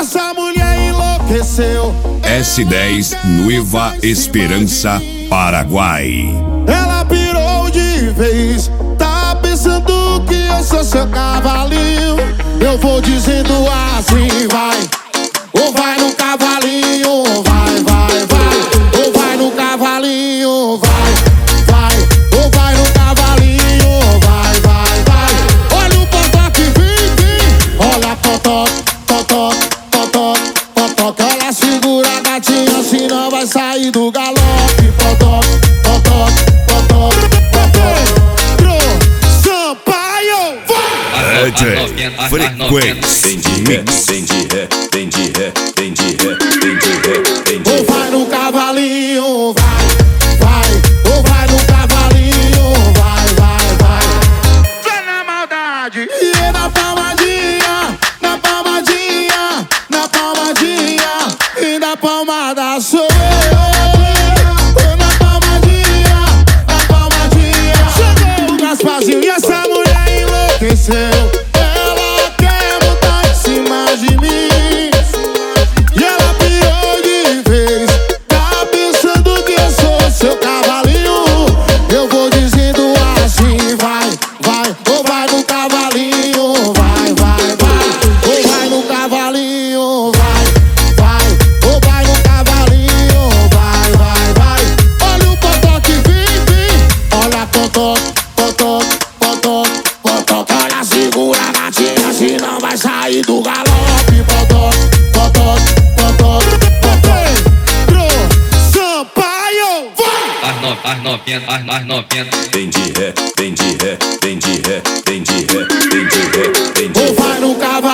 essa mulher enlouqueceu. S10 Nueva Esperança, Paraguai. Ela pirou de vez, tá pensando que eu sou seu cavalinho. Eu vou dizendo assim, vai. Ou vai no cavalinho, vai, vai, vai. Ou vai no cavalinho, vai, vai. Ou vai no cavalinho, vai, vai, vai. Olha o potó que vem. Olha potó, potó, potó, potó. Ela segura a gatinha, senão vai sair do galope. Potó, potó, potó, potó. Pro Sampaio, vai. DJ Frequência Mix. Ou vai no cavalinho, vai, vai. Ou vai no cavalinho, vai, vai, vai. Vai na maldade. E é na palmadinha, na palmadinha, na palmadinha. E na palmada sou eu. Na palmadinha, na palmadinha. Chegou o Gasparzinho e essa mulher enlouqueceu. Ela quer montar em cima de mim. E ela pirou de vez, tá pensando que eu sou seu cavalinho. Eu vou dizendo assim, vai, vai. Ou vai no cavalinho, vai, vai, vai. Ou vai no cavalinho, vai, vai. Ou vai no cavalinho, vai, vai, vai. Olha o potó que vem. Olha potó, potó, potó, potó. Olha, segura a gatinha, senão vai sair do galope. Potó, potó, potó, potó. Pro Sampaio, vai. As novinhas. Vem de ré, vem de ré, vem de ré, vem de ré, vem de ré, vem de ré. Ou vai no cavalinho.